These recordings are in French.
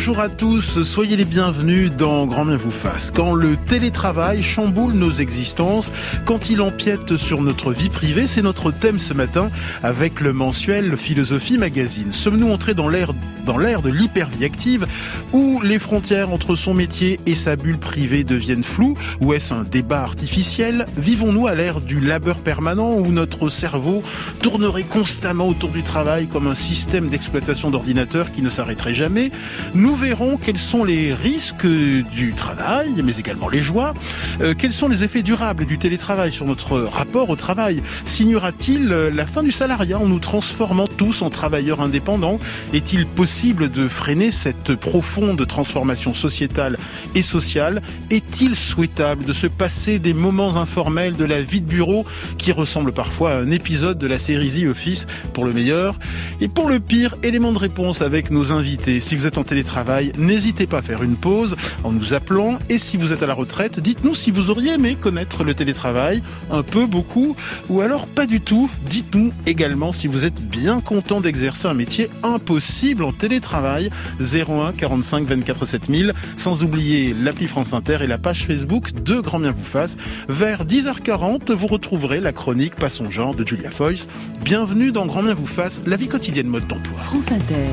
Bonjour à tous, soyez les bienvenus dans Grand Bien vous fasse. Quand le télétravail chamboule nos existences, quand il empiète sur notre vie privée, c'est notre thème ce matin avec le mensuel Philosophie Magazine. Sommes-nous entrés dans l'ère de l'hypervie active où les frontières entre son métier et sa bulle privée deviennent floues? Ou est-ce un débat artificiel? Vivons-nous à l'ère du labeur permanent où notre cerveau tournerait constamment autour du travail comme un système d'exploitation d'ordinateur qui ne s'arrêterait jamais? Nous verrons quels sont les risques du travail, mais également les joies. Quels sont les effets durables du télétravail sur notre rapport au travail? Signera-t-il la fin du salariat en nous transformant tous en travailleurs indépendants? Est-il possible de freiner cette profonde transformation sociétale et sociale? Est-il souhaitable de se passer des moments informels de la vie de bureau qui ressemblent parfois à un épisode de la série The Office, pour le meilleur et pour le pire? Élément de réponse avec nos invités. Si vous êtes en télétravail, n'hésitez pas à faire une pause en nous appelant. Et si vous êtes à la retraite, dites-nous si vous auriez aimé connaître le télétravail, un peu, beaucoup, ou alors pas du tout. Dites-nous également si vous êtes bien content d'exercer un métier impossible en télétravail. 01 45 24 7000, sans oublier l'appli France Inter et la page Facebook de Grand Bien vous fasse. Vers 10h40, vous retrouverez la chronique Pas son genre de Julia Foyce. Bienvenue dans Grand Bien vous fasse, la vie quotidienne mode d'emploi. France Inter.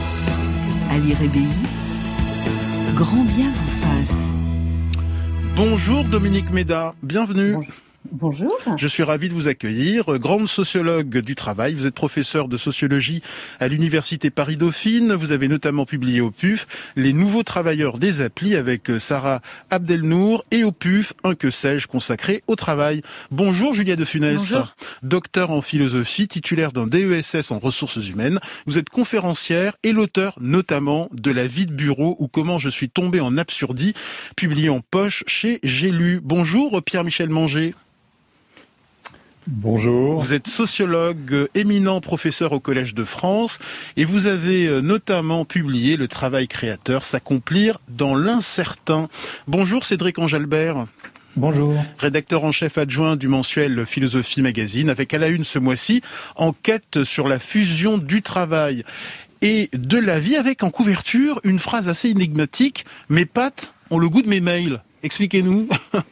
Ali Rébéi, Grand Bien vous fasse. Bonjour Dominique Méda, bienvenue. Bonjour. Je suis ravi de vous accueillir. Grande sociologue du travail, vous êtes professeur de sociologie à l'université Paris-Dauphine. Vous avez notamment publié au PUF Les nouveaux travailleurs des applis avec Sarah Abdelnour et au PUF Un que sais-je consacré au travail. Bonjour Julia de Funès. Bonjour. Docteur en philosophie, titulaire d'un DESS en ressources humaines. Vous êtes conférencière et l'auteur notamment de La vie de bureau ou Comment je suis tombé en absurdie, publié en poche chez J'ai lu. Bonjour Pierre-Michel Manger. Bonjour. Vous êtes sociologue, éminent professeur au Collège de France et vous avez notamment publié Le travail créateur, s'accomplir dans l'incertain. Bonjour Cédric Angelbert. Bonjour. Rédacteur en chef adjoint du mensuel Philosophie Magazine, avec à la une ce mois-ci, enquête sur la fusion du travail et de la vie, avec en couverture une phrase assez énigmatique: mes pattes ont le goût de mes mails. Expliquez-nous.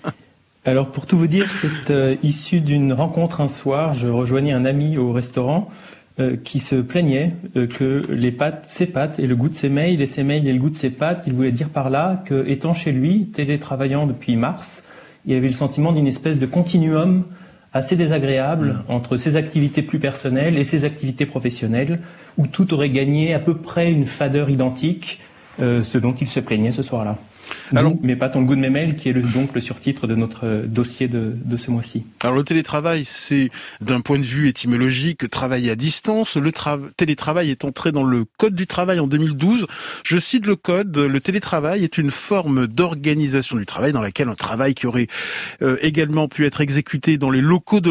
Alors pour tout vous dire, c'est issu d'une rencontre un soir. Je rejoignais un ami au restaurant qui se plaignait que ses pâtes et le goût de ses mails, et ses mails et le goût de ses pâtes, il voulait dire par là que, étant chez lui, télétravaillant depuis mars, il avait le sentiment d'une espèce de continuum assez désagréable entre ses activités plus personnelles et ses activités professionnelles, où tout aurait gagné à peu près une fadeur identique, ce dont il se plaignait ce soir-là. Alors, mes pattes ont le goût de mes mails, qui est donc le surtitre de notre dossier de ce mois-ci. Alors le télétravail, c'est d'un point de vue étymologique travailler à distance. Le télétravail est entré dans le Code du travail en 2012. Je cite le Code: le télétravail est une forme d'organisation du travail dans laquelle un travail qui aurait également pu être exécuté dans les locaux de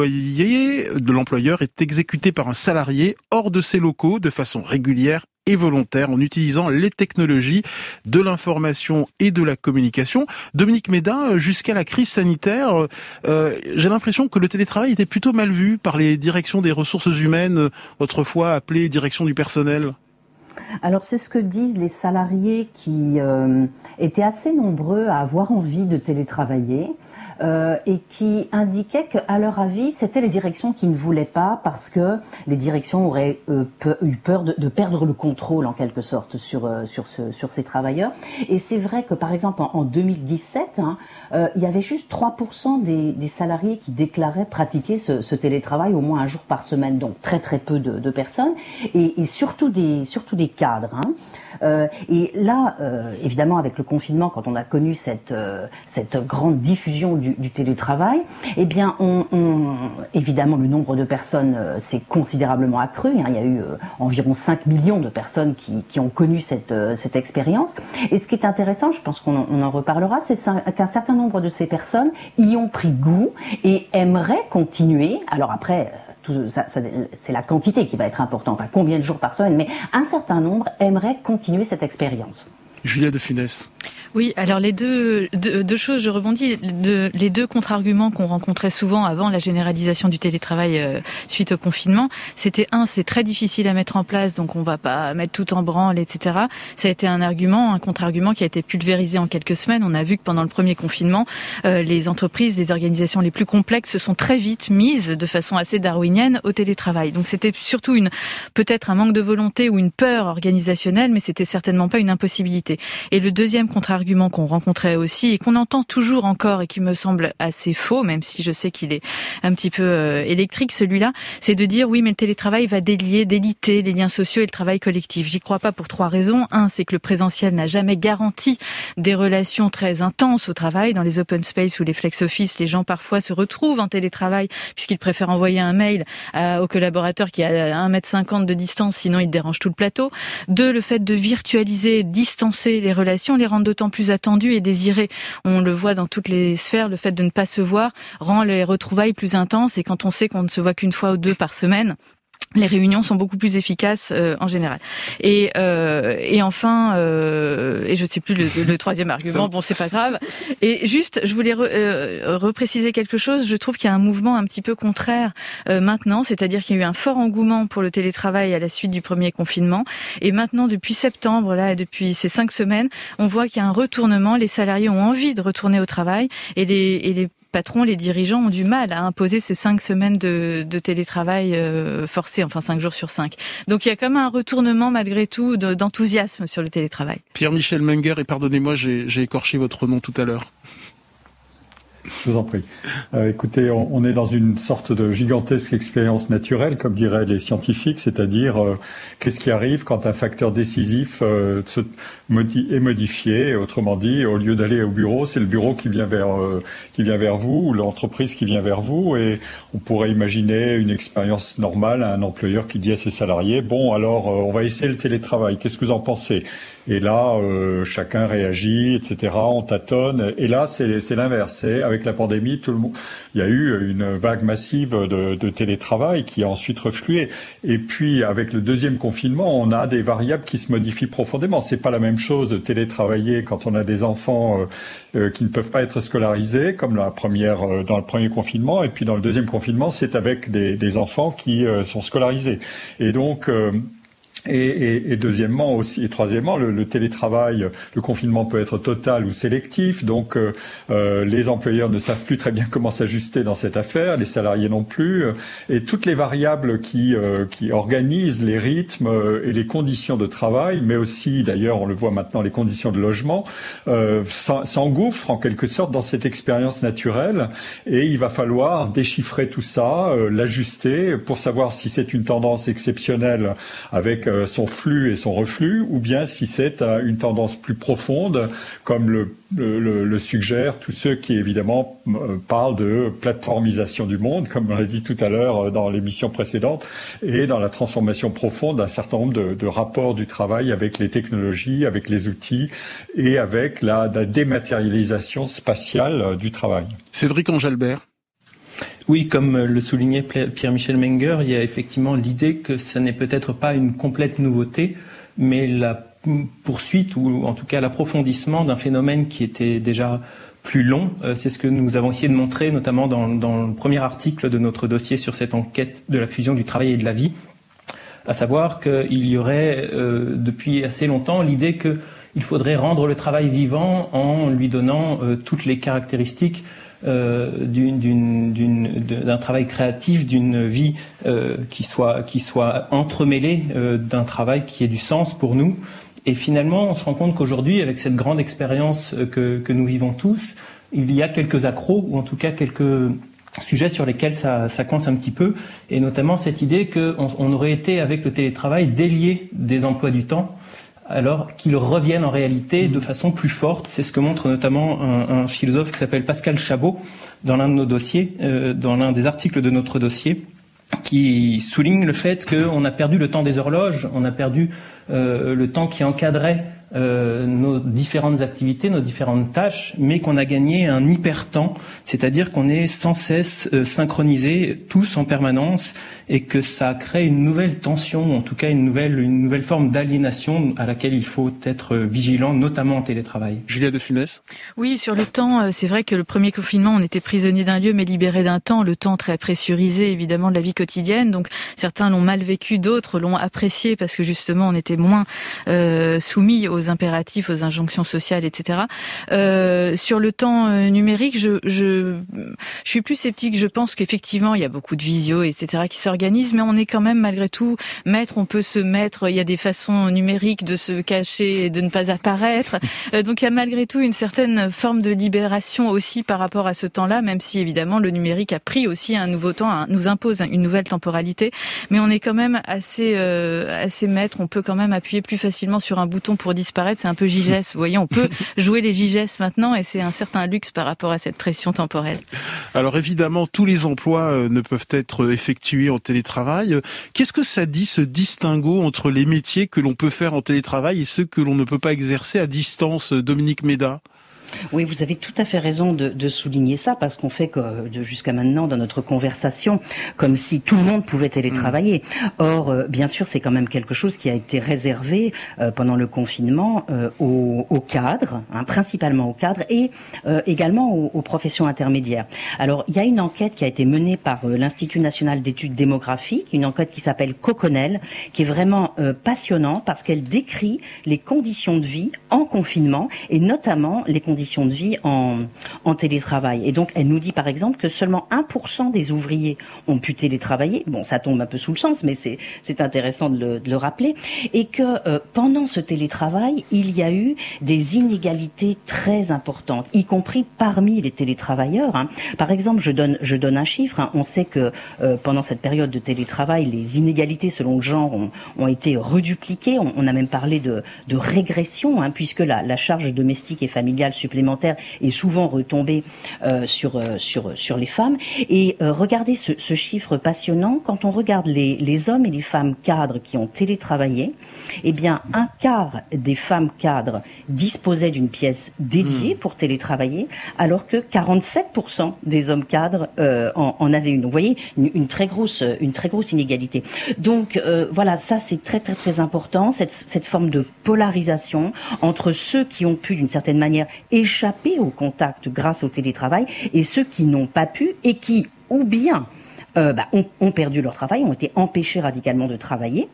l'employeur est exécuté par un salarié hors de ses locaux de façon régulière et volontaire en utilisant les technologies de l'information et de la communication. Dominique Méda, jusqu'à la crise sanitaire, j'ai l'impression que le télétravail était plutôt mal vu par les directions des ressources humaines, autrefois appelées direction du personnel. Alors c'est ce que disent les salariés qui étaient assez nombreux à avoir envie de télétravailler. Et qui indiquaient qu'à leur avis, c'était les directions qui ne voulaient pas parce que les directions auraient eu peur de perdre le contrôle en quelque sorte sur ces travailleurs. Et c'est vrai que par exemple en 2017, il y avait juste 3% des salariés qui déclaraient pratiquer ce télétravail au moins un jour par semaine, donc très très peu de personnes et surtout des cadres. Et là, évidemment, avec le confinement, quand on a connu cette grande diffusion du télétravail, eh bien, évidemment, le nombre de personnes s'est considérablement accru. Il y a eu environ 5 millions de personnes qui ont connu cette expérience. Et ce qui est intéressant, je pense qu'on en reparlera, c'est qu'un certain nombre de ces personnes y ont pris goût et aimeraient continuer. Alors après, c'est la quantité qui va être importante, à combien de jours par semaine, mais un certain nombre aimeraient continuer cette expérience. Julia de Funès. Oui, alors les deux choses, je rebondis, les deux contre-arguments qu'on rencontrait souvent avant la généralisation du télétravail suite au confinement, c'était c'est très difficile à mettre en place, donc on va pas mettre tout en branle, etc. Ça a été un contre-argument qui a été pulvérisé en quelques semaines. On a vu que pendant le premier confinement, les entreprises, les organisations les plus complexes se sont très vite mises de façon assez darwinienne au télétravail. Donc c'était surtout peut-être un manque de volonté ou une peur organisationnelle, mais c'était certainement pas une impossibilité. Et le deuxième contre-argument qu'on rencontrait aussi et qu'on entend toujours encore et qui me semble assez faux, même si je sais qu'il est un petit peu électrique celui-là, c'est de dire oui mais le télétravail va déliter les liens sociaux et le travail collectif. J'y crois pas pour 3 raisons. C'est que le présentiel n'a jamais garanti des relations très intenses au travail. Dans les open space ou les flex office, les gens parfois se retrouvent en télétravail puisqu'ils préfèrent envoyer un mail au collaborateur qui a 1,50 m de distance, sinon il dérange tout le plateau. 2, le fait de virtualiser, distancer les relations, les rendre d'autant plus attendu et désiré. On le voit dans toutes les sphères, le fait de ne pas se voir rend les retrouvailles plus intenses et quand on sait qu'on ne se voit qu'une fois ou 2 par semaine, les réunions sont beaucoup plus efficaces en général. Et enfin, et je ne sais plus le troisième argument, bon c'est pas grave. Et juste, je voulais repréciser quelque chose. Je trouve qu'il y a un mouvement un petit peu contraire maintenant, c'est-à-dire qu'il y a eu un fort engouement pour le télétravail à la suite du premier confinement. Et maintenant, depuis septembre, là, et depuis ces 5 semaines, on voit qu'il y a un retournement. Les salariés ont envie de retourner au travail et les patrons, les dirigeants ont du mal à imposer ces 5 semaines de télétravail forcé, enfin 5 jours sur 5. Donc il y a quand même un retournement malgré tout d'enthousiasme sur le télétravail. Pierre-Michel Menger, et pardonnez-moi, j'ai écorché votre nom tout à l'heure. Je vous en prie. Écoutez, on est dans une sorte de gigantesque expérience naturelle, comme diraient les scientifiques, c'est-à-dire qu'est-ce qui arrive quand un facteur décisif est modifié. Autrement dit, au lieu d'aller au bureau, c'est le bureau qui vient vers vous, ou l'entreprise qui vient vers vous, et on pourrait imaginer une expérience normale à un employeur qui dit à ses salariés, bon, alors on va essayer le télétravail, qu'est-ce que vous en pensez ? Et là, chacun réagit, etc. On tâtonne. Et là, c'est l'inverse. C'est avec la pandémie, il y a eu une vague massive de télétravail qui a ensuite reflué. Et puis, avec le deuxième confinement, on a des variables qui se modifient profondément. C'est pas la même chose de télétravailler quand on a des enfants qui ne peuvent pas être scolarisés, comme dans le premier confinement. Et puis, dans le deuxième confinement, c'est avec des enfants qui sont scolarisés. Et donc, et deuxièmement aussi, et troisièmement, le télétravail, le confinement peut être total ou sélectif, donc les employeurs ne savent plus très bien comment s'ajuster dans cette affaire, les salariés non plus, et toutes les variables qui organisent les rythmes et les conditions de travail, mais aussi, d'ailleurs, on le voit maintenant, les conditions de logement, s'engouffrent en quelque sorte dans cette expérience naturelle, et il va falloir déchiffrer tout ça, l'ajuster pour savoir si c'est une tendance exceptionnelle avec son flux et son reflux, ou bien si c'est une tendance plus profonde, comme le suggèrent tous ceux qui évidemment parlent de plateformisation du monde, comme on l'a dit tout à l'heure dans l'émission précédente, et dans la transformation profonde d'un certain nombre de rapports du travail avec les technologies, avec les outils et avec la dématérialisation spatiale du travail. Cédric Angelbert. Oui, comme le soulignait Pierre-Michel Menger, il y a effectivement l'idée que ce n'est peut-être pas une complète nouveauté, mais la poursuite ou en tout cas l'approfondissement d'un phénomène qui était déjà plus long. C'est ce que nous avons essayé de montrer, notamment dans le premier article de notre dossier sur cette enquête de la fusion du travail et de la vie, à savoir qu'il y aurait depuis assez longtemps l'idée qu'il faudrait rendre le travail vivant en lui donnant toutes les caractéristiques d'un travail créatif, d'une vie qui soit entremêlée d'un travail qui ait du sens pour nous. Et finalement, on se rend compte qu'aujourd'hui, avec cette grande expérience que nous vivons tous, il y a quelques accros, ou en tout cas quelques sujets sur lesquels ça coince un petit peu, et notamment cette idée qu'on aurait été, avec le télétravail, déliés des emplois du temps, alors qu'ils reviennent en réalité de façon plus forte. C'est ce que montre notamment un philosophe qui s'appelle Pascal Chabot dans l'un de nos dossiers, dans l'un des articles de notre dossier, qui souligne le fait qu'on a perdu le temps des horloges, on a perdu le temps qui encadrait nos différentes activités, nos différentes tâches, mais qu'on a gagné un hyper-temps, c'est-à-dire qu'on est sans cesse synchronisés tous en permanence et que ça crée une nouvelle tension, en tout cas une nouvelle forme d'aliénation à laquelle il faut être vigilant, notamment en télétravail. Julia de Funès. Oui, sur le temps, c'est vrai que le premier confinement, on était prisonnier d'un lieu mais libéré d'un temps, le temps très pressurisé évidemment de la vie quotidienne, donc certains l'ont mal vécu, d'autres l'ont apprécié parce que justement on était moins soumis aux impératifs, aux injonctions sociales, etc. Sur le temps numérique, je suis plus sceptique. Je pense qu'effectivement, il y a beaucoup de visio, etc. qui s'organisent, mais on est quand même malgré tout maître. On peut se mettre. Il y a des façons numériques de se cacher et de ne pas apparaître. Donc il y a malgré tout une certaine forme de libération aussi par rapport à ce temps-là, même si évidemment le numérique a pris aussi un nouveau temps, nous impose une nouvelle temporalité. Mais on est quand même assez maître. On peut quand même appuyer plus facilement sur un bouton pour disparaître. C'est un peu Gigès. Vous voyez, on peut jouer les Gigès maintenant et c'est un certain luxe par rapport à cette pression temporelle. Alors évidemment, tous les emplois ne peuvent être effectués en télétravail. Qu'est-ce que ça dit, ce distinguo entre les métiers que l'on peut faire en télétravail et ceux que l'on ne peut pas exercer à distance, Dominique Méda ? Oui, vous avez tout à fait raison de souligner ça, parce qu'on fait que jusqu'à maintenant dans notre conversation comme si tout le monde pouvait télétravailler. Or, bien sûr, c'est quand même quelque chose qui a été réservé pendant le confinement aux cadres, principalement aux cadres, et également aux professions intermédiaires. Alors, il y a une enquête qui a été menée par l'Institut national d'études démographiques, une enquête qui s'appelle Coconel, qui est vraiment passionnante parce qu'elle décrit les conditions de vie en confinement et notamment les conditions de vie en télétravail. Et donc, elle nous dit par exemple que seulement 1% des ouvriers ont pu télétravailler. Bon, ça tombe un peu sous le sens, mais c'est intéressant de le rappeler. Et que pendant ce télétravail, il y a eu des inégalités très importantes, y compris parmi les télétravailleurs. Par exemple, je donne un chiffre. On sait que pendant cette période de télétravail, les inégalités selon le genre ont été redupliquées. On a même parlé de régression, puisque la charge domestique et familiale supplémentaire est souvent retombée sur les femmes. Et regardez ce chiffre passionnant. Quand on regarde les hommes et les femmes cadres qui ont télétravaillé, eh bien, un quart des femmes cadres disposaient d'une pièce dédiée pour télétravailler, alors que 47% des hommes cadres en avaient une. Donc, vous voyez, une très grosse inégalité. Donc, voilà, ça c'est très très très important, cette forme de polarisation entre ceux qui ont pu d'une certaine manière échapper au contact grâce au télétravail et ceux qui n'ont pas pu et qui, ou bien ont perdu leur travail, ont été empêchés radicalement de travailler,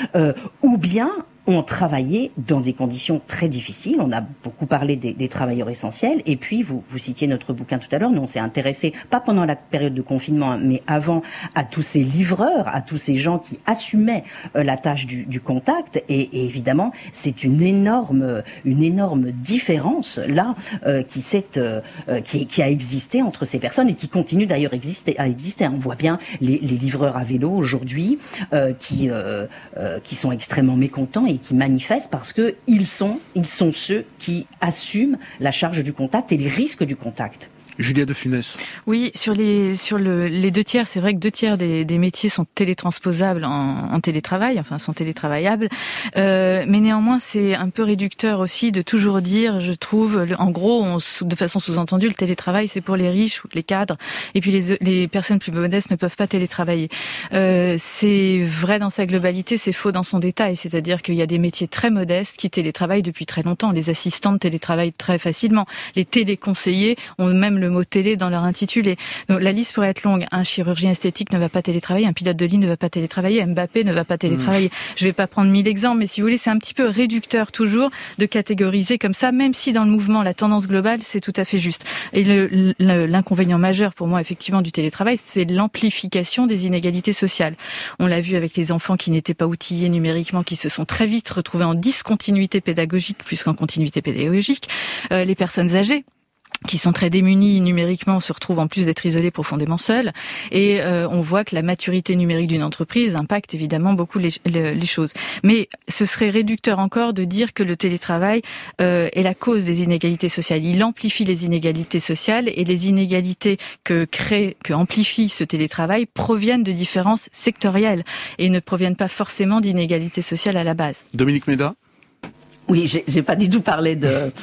ou bien ont travaillé dans des conditions très difficiles. On a beaucoup parlé des travailleurs essentiels. Et puis, vous citiez notre bouquin tout à l'heure. Nous, on s'est intéressé, pas pendant la période de confinement, mais avant, à tous ces livreurs, à tous ces gens qui assumaient la tâche du contact. Et évidemment, c'est une énorme différence là qui a existé entre ces personnes et qui continue d'ailleurs à exister. On voit bien les livreurs à vélo aujourd'hui qui sont extrêmement mécontents et qui manifestent parce que ils sont ceux qui assument la charge du contact et les risques du contact. Julia de Funès. Oui, sur les 2 tiers, c'est vrai que 2 tiers des métiers sont télétransposables en télétravail, enfin sont télétravaillables, mais néanmoins c'est un peu réducteur aussi de toujours dire, je trouve, en gros, de façon sous-entendue, le télétravail c'est pour les riches ou les cadres, et puis les personnes plus modestes ne peuvent pas télétravailler. C'est vrai dans sa globalité, c'est faux dans son détail, c'est-à-dire qu'il y a des métiers très modestes qui télétravaillent depuis très longtemps. Les assistantes télétravaillent très facilement, les téléconseillers ont même le mot télé dans leur intitulé. Donc la liste pourrait être longue. Un chirurgien esthétique ne va pas télétravailler, un pilote de ligne ne va pas télétravailler, Mbappé ne va pas télétravailler. Je vais pas prendre 1000 exemples, mais si vous voulez, c'est un petit peu réducteur toujours de catégoriser comme ça, même si dans le mouvement, la tendance globale, c'est tout à fait juste. Et l'inconvénient majeur pour moi, effectivement, du télétravail, c'est l'amplification des inégalités sociales. On l'a vu avec les enfants qui n'étaient pas outillés numériquement, qui se sont très vite retrouvés en discontinuité pédagogique plus qu'en continuité pédagogique. Les personnes âgées, qui sont très démunis numériquement, se retrouvent en plus d'être isolés profondément seuls. Et on voit que la maturité numérique d'une entreprise impacte évidemment beaucoup les choses. Mais ce serait réducteur encore de dire que le télétravail est la cause des inégalités sociales. Il amplifie les inégalités sociales et les inégalités que amplifie ce télétravail proviennent de différences sectorielles et ne proviennent pas forcément d'inégalités sociales à la base. Dominique Méda. Oui, j'ai pas du tout parlé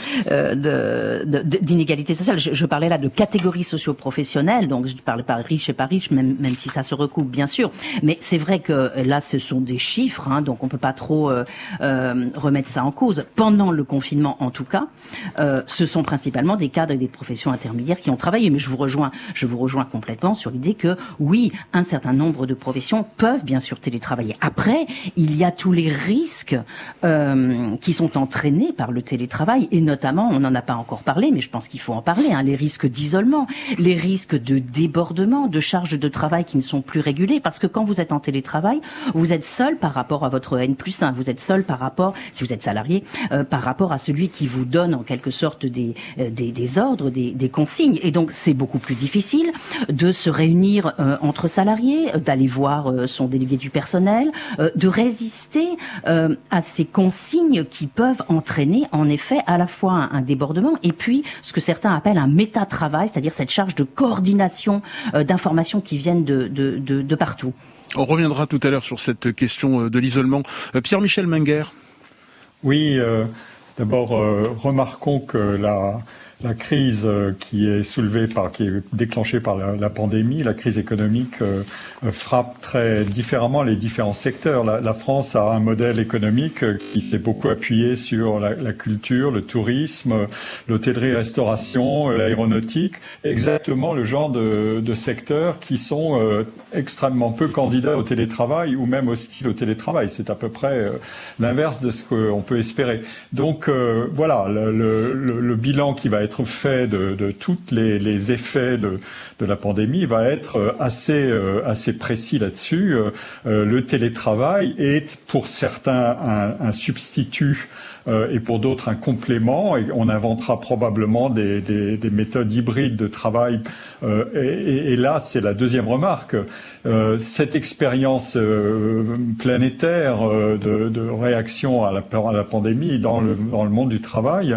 d'inégalité sociale. Je parlais là de catégories socio-professionnelles, donc je parle pas riche et pas riche, même si ça se recoupe bien sûr. Mais c'est vrai que là, ce sont des chiffres, hein, donc on peut pas trop remettre ça en cause. Pendant le confinement, en tout cas, ce sont principalement des cadres et des professions intermédiaires qui ont travaillé. Mais je vous rejoins complètement sur l'idée que oui, un certain nombre de professions peuvent bien sûr télétravailler. Après, il y a tous les risques qui sont entraînés par le télétravail, et notamment, on n'en a pas encore parlé, mais je pense qu'il faut en parler, hein, les risques d'isolement, les risques de débordement, de charges de travail qui ne sont plus régulées, parce que quand vous êtes en télétravail, vous êtes seul par rapport à votre N+1, vous êtes seul par rapport, si vous êtes salarié, par rapport à celui qui vous donne en quelque sorte des ordres, des consignes, et donc c'est beaucoup plus difficile de se réunir entre salariés, d'aller voir son délégué du personnel, de résister à ces consignes qui peuvent entraîner en effet à la fois un débordement et puis ce que certains appellent un méta-travail, c'est-à-dire cette charge de coordination d'informations qui viennent de partout. On reviendra tout à l'heure sur cette question de l'isolement. Pierre-Michel Menger. Oui, d'abord remarquons que la crise qui est déclenchée par la pandémie, la crise économique, frappe très différemment les différents secteurs. La France a un modèle économique qui s'est beaucoup appuyé sur la culture, le tourisme, l'hôtellerie-restauration, l'aéronautique, exactement le genre de secteurs qui sont extrêmement peu candidats au télétravail ou même hostiles au télétravail. C'est à peu près l'inverse de ce qu'on peut espérer. Donc voilà, le bilan qui va être fait de tous les effets de la pandémie va être assez précis là-dessus. Le télétravail est pour certains un substitut et pour d'autres un complément, et on inventera probablement des méthodes hybrides de travail. Et là, c'est la deuxième remarque. Cette expérience planétaire de réaction à la pandémie dans le monde du travail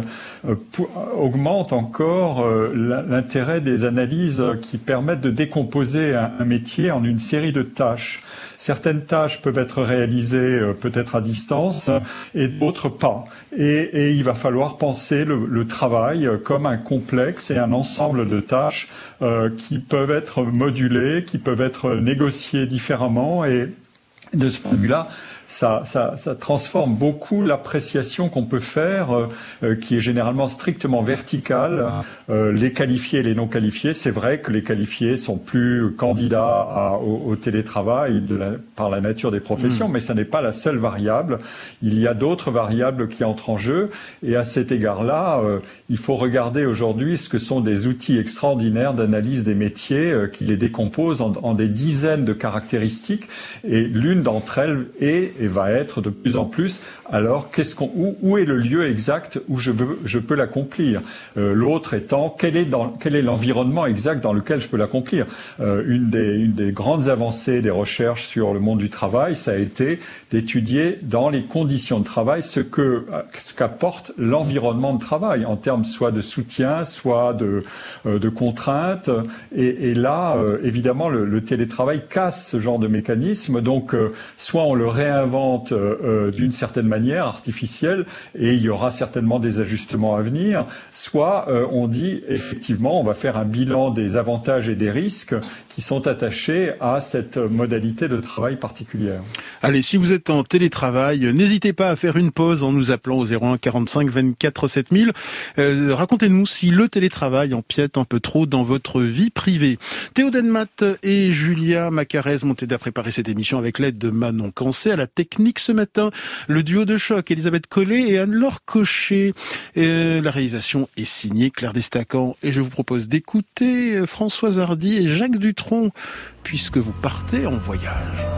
augmente encore l'intérêt des analyses qui permettent de décomposer un métier en une série de tâches. Certaines tâches peuvent être réalisées peut-être à distance et d'autres pas. Et il va falloir penser le travail comme un complexe et un ensemble de tâches qui peuvent être modulées, qui peuvent être négociées différemment. Et de ce point de vue-là, ça transforme beaucoup l'appréciation qu'on peut faire, qui est généralement strictement verticale. Les qualifiés et les non qualifiés, c'est vrai que les qualifiés sont plus candidats au télétravail par la nature des professions, mais ça n'est pas la seule variable. Il y a d'autres variables qui entrent en jeu, et à cet égard-là, il faut regarder aujourd'hui ce que sont des outils extraordinaires d'analyse des métiers qui les décomposent en des dizaines de caractéristiques, et l'une d'entre elles va être de plus en plus, alors où est le lieu exact où je peux l'accomplir? L'autre étant, quel est l'environnement exact dans lequel je peux l'accomplir? Une des grandes avancées des recherches sur le monde du travail, ça a été d'étudier dans les conditions de travail ce qu'apporte l'environnement de travail en termes soit de soutien, soit de contraintes. Et là, évidemment, le télétravail casse ce genre de mécanisme. Donc, soit on le réinvente d'une certaine manière artificielle, et il y aura certainement des ajustements à venir, soit on dit effectivement on va faire un bilan des avantages et des risques qui sont attachés à cette modalité de travail particulière. Allez, si vous êtes en télétravail, n'hésitez pas à faire une pause en nous appelant au 01 45 24 7000. Racontez-nous si le télétravail empiète un peu trop dans votre vie privée. Théo Denmat et Julia Macarez m'ont aidé à préparer cette émission avec l'aide de Manon Cancé. À la technique ce matin, le duo de choc, Elisabeth Collet et Anne-Laure Cochet. La réalisation est signée Claire Destacan, et je vous propose d'écouter Françoise Hardy et Jacques Dutronc, puisque vous partez en voyage.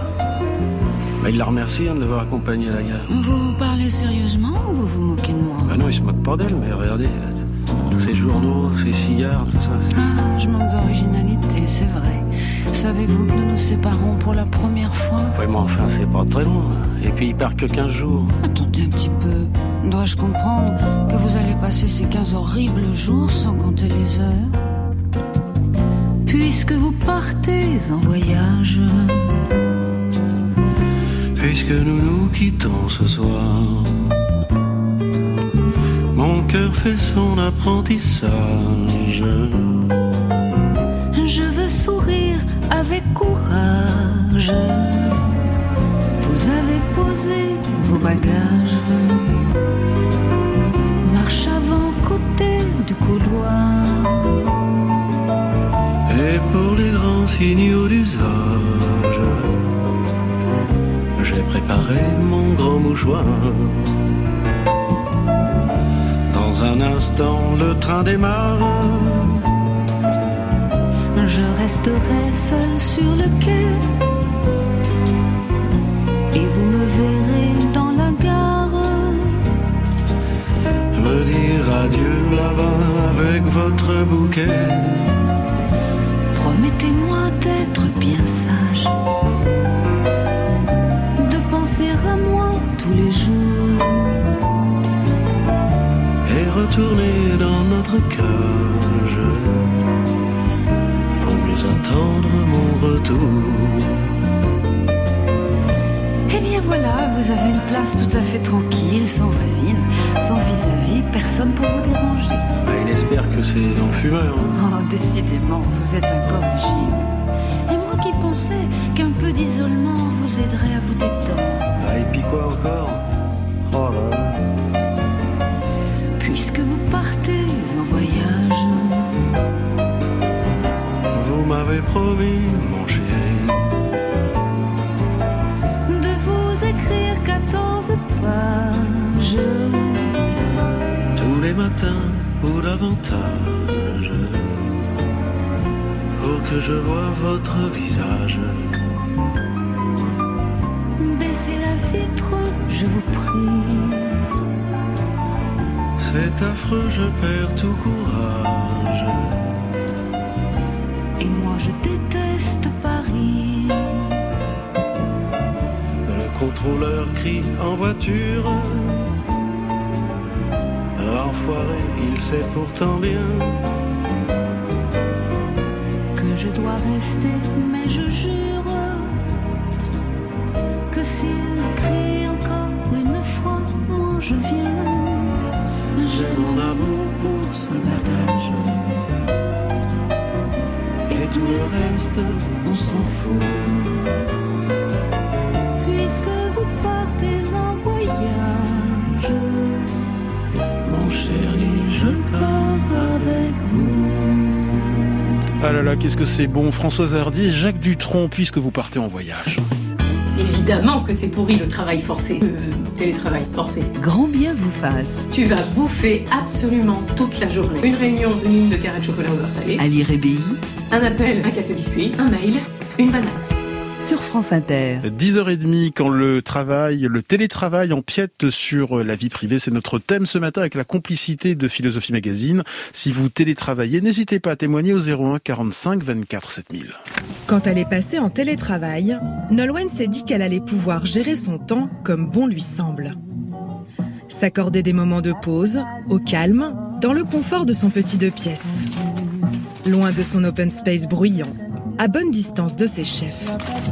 Il la remercie de l'avoir accompagné à la gare. Vous parlez sérieusement ou vous vous moquez de moi? Non, il se moque pas d'elle, mais regardez, tous ces journaux, ces cigares, tout ça. Ah, je manque d'originalité, c'est vrai. Savez-vous que nous nous séparons pour la première fois? Oui, mais enfin, c'est pas très long. Et puis, il part que 15 jours. Attendez un petit peu. Dois-je comprendre que vous allez passer ces 15 horribles jours sans compter les heures? Puisque vous partez en voyage. Puisque nous nous quittons ce soir. mon cœur fait son apprentissage. Je veux sourire avec courage. Vous avez posé vos bagages. Marche avant côté du couloir. Et pour les grands signaux d'usage, j'ai préparé mon grand mouchoir. Dans un instant, le train démarre. Je resterai seul sur le quai. Et vous me verrez dans la gare. Me dire adieu là-bas avec votre bouquet. Promettez-moi d'être bien sage, de penser à moi tous les jours et retourner dans notre cage pour mieux attendre mon retour. Eh bien voilà, vous avez une place tout à fait tranquille, sans voisine, sans vis-à-vis, personne pour vous déranger. Il espère que c'est en fumeur. Oh, décidément, vous êtes incorrigible. Et moi qui pensais qu'un peu d'isolement vous aiderait à vous détendre. Et puis quoi encore? Oh là là. Puisque vous partez en voyage, vous m'avez promis, mon chéri, de vous écrire 14 pages tous les matins ou davantage, pour que je voie votre visage. Baissez la vitre, je vous prie. C'est affreux, je perds tout courage. Et moi je déteste Paris. Le contrôleur crie en voiture. L'enfoiré, il sait pourtant bien que je dois rester, mais je jure que s'il crie encore une fois, moi je viens. J'ai mon amour pour ce bagage. Et tout le reste, on s'en fout. Puisque vous partez en voyage, mon chéri, je pars avec vous. Ah là là, qu'est-ce que c'est bon. Françoise Hardy et Jacques Dutronc, puisque vous partez en voyage. Évidemment que c'est pourri le travail forcé, télétravail forcé. Grand bien vous fasse. Tu vas bouffer absolument toute la journée. Une réunion, une ligne de carré de chocolat au beurre salé. À l'IRBI. Un appel, un café biscuit, un mail, une banane. Sur France Inter. 10h30, quand le télétravail empiète sur la vie privée, c'est notre thème ce matin avec la complicité de Philosophie Magazine. Si vous télétravaillez, n'hésitez pas à témoigner au 01 45 24 7000. Quand elle est passée en télétravail, Nolwenn s'est dit qu'elle allait pouvoir gérer son temps comme bon lui semble. S'accorder des moments de pause, au calme, dans le confort de son petit 2 pièces. Loin de son open space bruyant, à bonne distance de ses chefs.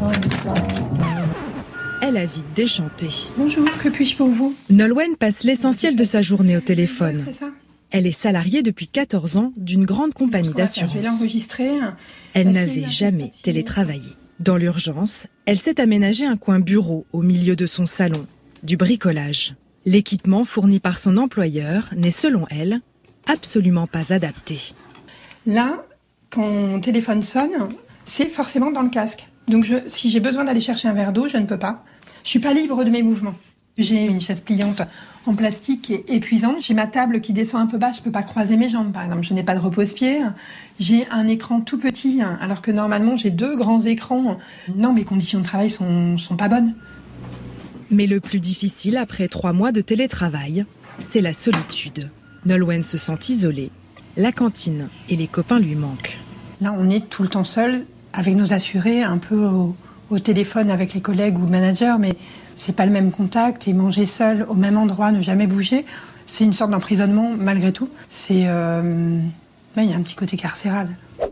Elle a vite déchanté. Bonjour, que puis-je pour vous? Nolwenn passe l'essentiel de sa journée au téléphone. C'est ça? Elle est salariée depuis 14 ans d'une grande compagnie d'assurance. Je vais l'enregistrer. Elle n'avait jamais télétravaillé. Dans l'urgence, elle s'est aménagé un coin bureau au milieu de son salon, du bricolage. L'équipement fourni par son employeur n'est, selon elle, absolument pas adapté. Là, quand mon téléphone sonne, c'est forcément dans le casque. Donc si j'ai besoin d'aller chercher un verre d'eau, je ne peux pas. Je suis pas libre de mes mouvements. J'ai une chaise pliante en plastique qui est épuisante. J'ai ma table qui descend un peu bas, je peux pas croiser mes jambes, par exemple. Je n'ai pas de repose-pied. J'ai un écran tout petit, alors que normalement j'ai 2 grands écrans. Non, mes conditions de travail sont pas bonnes. Mais le plus difficile après 3 mois de télétravail, c'est la solitude. Nolwenn se sent isolée. La cantine et les copains lui manquent. Là, on est tout le temps seul, avec nos assurés, un peu au téléphone avec les collègues ou le manager, mais c'est pas le même contact. Et manger seul au même endroit, ne jamais bouger, c'est une sorte d'emprisonnement malgré tout. Il y a un petit côté carcéral.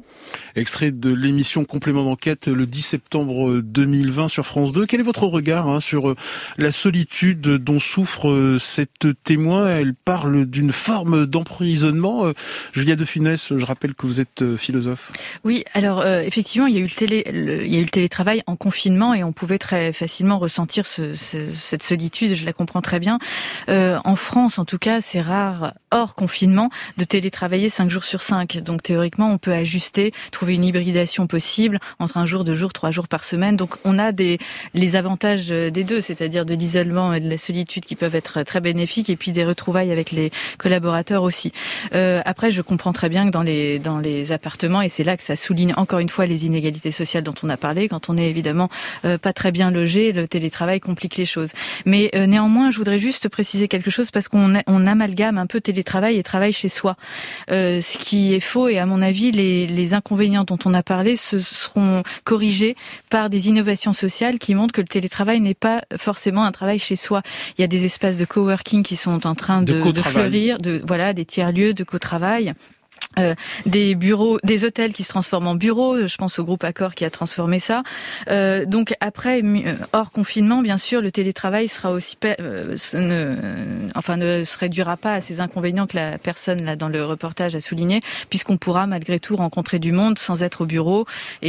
extrait de l'émission Complément d'enquête le 10 septembre 2020 sur France 2. Quel est votre regard sur la solitude dont souffre cette témoin? Elle parle d'une forme d'emprisonnement. Julia de Funès, je rappelle que vous êtes philosophe. Oui, alors effectivement, il y a eu le télétravail en confinement et on pouvait très facilement ressentir cette solitude, je la comprends très bien. En France, en tout cas, c'est rare, hors confinement, de télétravailler 5 jours sur 5. Donc théoriquement, on peut ajuster, trouver une hybridation possible entre 1 jour, 2 jours, 3 jours par semaine. Donc on a les avantages des deux, c'est-à-dire de l'isolement et de la solitude qui peuvent être très bénéfiques et puis des retrouvailles avec les collaborateurs aussi. Après, je comprends très bien que dans les appartements, et c'est là que ça souligne encore une fois les inégalités sociales dont on a parlé, quand on est évidemment pas très bien logé, le télétravail complique les choses. Mais néanmoins, je voudrais juste préciser quelque chose parce qu'on amalgame un peu télétravail et travail chez soi. Ce qui est faux et à mon avis, les inconvénients dont on a parlé seront corrigés par des innovations sociales qui montrent que le télétravail n'est pas forcément un travail chez soi. Il y a des espaces de coworking qui sont en train de fleurir, des tiers-lieux de co-travail. Des bureaux, des hôtels qui se transforment en bureaux. Je pense au groupe Accor qui a transformé ça. Donc après, hors confinement, bien sûr, le télétravail sera aussi ne se réduira pas à ces inconvénients que la personne là dans le reportage a souligné, puisqu'on pourra malgré tout rencontrer du monde sans être au bureau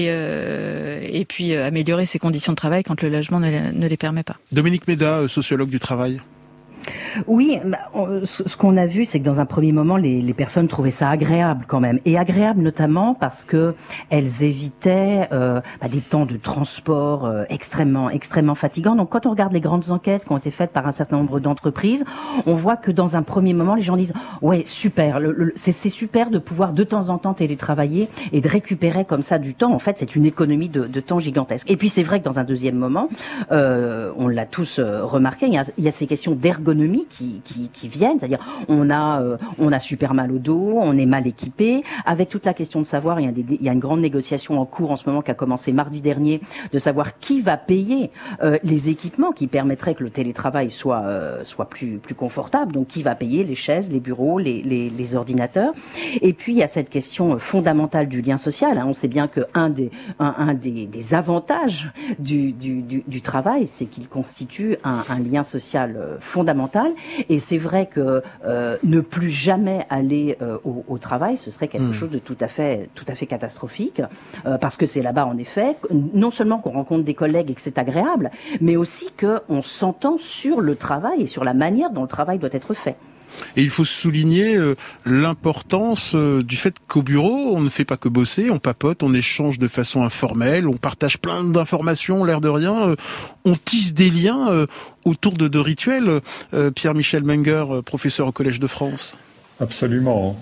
et puis améliorer ses conditions de travail quand le logement ne les permet pas. Dominique Méda, sociologue du travail. Oui, ce qu'on a vu, c'est que dans un premier moment, les personnes trouvaient ça agréable quand même, et agréable notamment parce que elles évitaient des temps de transport extrêmement fatigants. Donc, quand on regarde les grandes enquêtes qui ont été faites par un certain nombre d'entreprises, on voit que dans un premier moment, les gens disent ouais, super, c'est super de pouvoir de temps en temps télétravailler et de récupérer comme ça du temps. En fait, c'est une économie de temps gigantesque. Et puis, c'est vrai que dans un deuxième moment, on l'a tous remarqué, il y a ces questions d'ergonomie qui viennent, c'est-à-dire on a super mal au dos, on est mal équipé, avec toute la question de savoir, il y a une grande négociation en cours en ce moment qui a commencé mardi dernier, de savoir qui va payer les équipements qui permettraient que le télétravail soit plus confortable, donc qui va payer les chaises, les bureaux, les ordinateurs. Et puis il y a cette question fondamentale du lien social. On sait bien que un des avantages du travail, c'est qu'il constitue un lien social fondamental. Et c'est vrai que ne plus jamais aller au travail, ce serait quelque chose de tout à fait catastrophique, parce que c'est là-bas en effet, non seulement qu'on rencontre des collègues et que c'est agréable, mais aussi qu'on s'entend sur le travail et sur la manière dont le travail doit être fait. Et il faut souligner l'importance du fait qu'au bureau, on ne fait pas que bosser, on papote, on échange de façon informelle, on partage plein d'informations, l'air de rien, on tisse des liens autour de rituels. Pierre-Michel Menger, professeur au Collège de France. Absolument.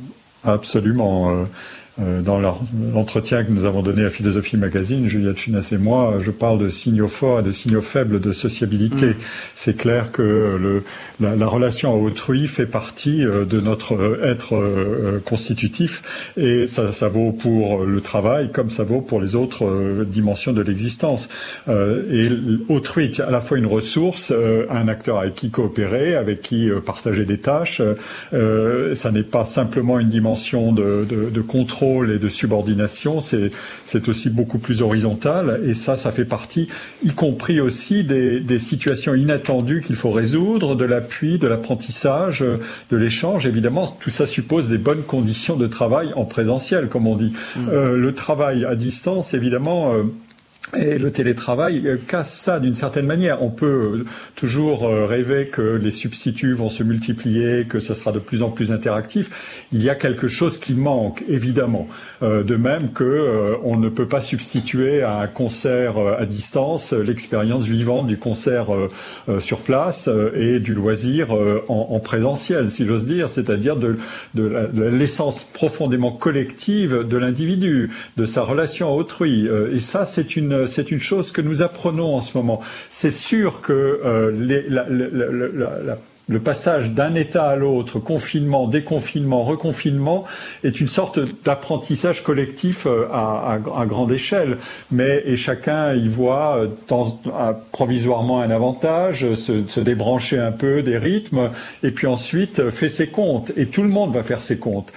Dans l'entretien que nous avons donné à Philosophie Magazine, Julia de Funès et moi, je parle de signaux forts et de signaux faibles de sociabilité. C'est clair que la relation à autrui fait partie de notre être constitutif, et ça vaut pour le travail comme ça vaut pour les autres dimensions de l'existence. Et autrui est à la fois une ressource, un acteur avec qui coopérer, avec qui partager des tâches. Ça n'est pas simplement une dimension de contrôle et de subordination, c'est aussi beaucoup plus horizontal, et ça fait partie, y compris aussi des situations inattendues qu'il faut résoudre, de l'appui, de l'apprentissage, de l'échange. Évidemment, tout ça suppose des bonnes conditions de travail en présentiel, comme on dit. Le travail à distance, évidemment, et le télétravail casse ça d'une certaine manière. On peut toujours rêver que les substituts vont se multiplier, que ça sera de plus en plus interactif. Il y a quelque chose qui manque, évidemment. De même que on ne peut pas substituer à un concert à distance l'expérience vivante du concert sur place et du loisir en présentiel, si j'ose dire, c'est-à-dire de l'essence profondément collective de l'individu, de sa relation à autrui. Et ça, c'est une chose que nous apprenons en ce moment. C'est sûr que le passage d'un état à l'autre, confinement, déconfinement, reconfinement, est une sorte d'apprentissage collectif à grande échelle. Et chacun y voit provisoirement un avantage, se débrancher un peu des rythmes, et puis ensuite fait ses comptes. Et tout le monde va faire ses comptes.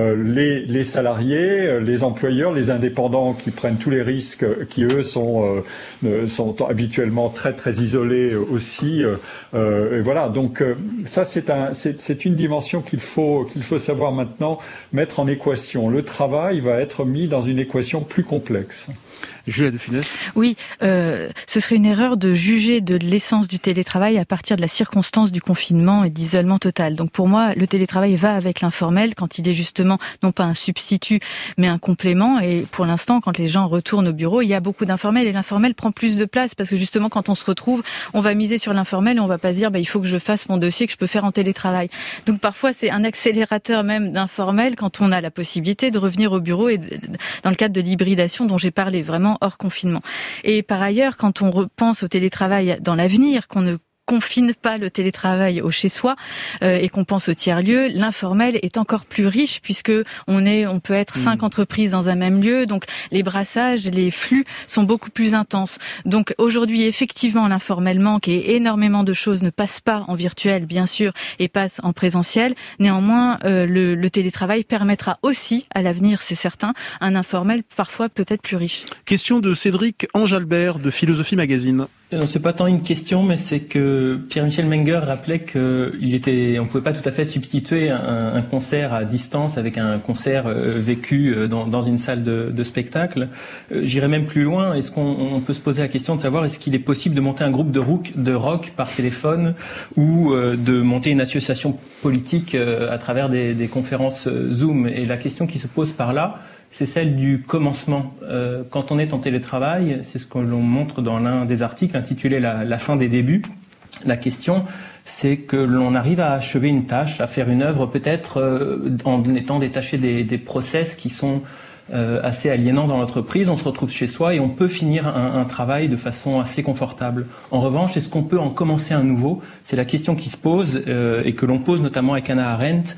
Les salariés, les employeurs, les indépendants qui prennent tous les risques, qui eux sont habituellement très très isolés aussi. Et voilà. Donc ça c'est une dimension qu'il faut savoir maintenant mettre en équation. Le travail va être mis dans une équation plus complexe. Julia de Funès. Oui, ce serait une erreur de juger de l'essence du télétravail à partir de la circonstance du confinement et d'isolement total. Donc pour moi, le télétravail va avec l'informel quand il est justement non pas un substitut, mais un complément. Et pour l'instant, quand les gens retournent au bureau, il y a beaucoup d'informel et l'informel prend plus de place parce que justement, quand on se retrouve, on va miser sur l'informel et on va pas se dire, il faut que je fasse mon dossier que je peux faire en télétravail. Donc parfois, c'est un accélérateur même d'informel quand on a la possibilité de revenir au bureau et dans le cadre de l'hybridation dont j'ai parlé, vraiment hors confinement. Et par ailleurs, quand on repense au télétravail dans l'avenir, qu'on ne confine pas le télétravail au chez-soi et qu'on pense au tiers-lieu, l'informel est encore plus riche puisque on peut être 5 entreprises dans un même lieu, donc les brassages, les flux sont beaucoup plus intenses. Donc aujourd'hui, effectivement, l'informel manque et énormément de choses ne passent pas en virtuel, bien sûr, et passent en présentiel. Néanmoins, le télétravail permettra aussi, à l'avenir, c'est certain, un informel parfois peut-être plus riche. Question de Cédric Ange-Albert de Philosophie Magazine. C'est pas tant une question, mais c'est que Pierre-Michel Menger rappelait on pouvait pas tout à fait substituer un concert à distance avec un concert vécu dans une salle de spectacle. J'irais même plus loin. Est-ce qu'on peut se poser la question de savoir est-ce qu'il est possible de monter un groupe de rock par téléphone ou de monter une association politique à travers des conférences Zoom? Et la question qui se pose par là, c'est celle du commencement. Quand on est en télétravail, c'est ce que l'on montre dans l'un des articles intitulé la fin des débuts. La question, c'est que l'on arrive à achever une tâche, à faire une œuvre peut-être en étant détaché des process qui sont assez aliénants dans l'entreprise. On se retrouve chez soi et on peut finir un travail de façon assez confortable. En revanche, est-ce qu'on peut en commencer un nouveau? C'est la question qui se pose et que l'on pose notamment avec Hannah Arendt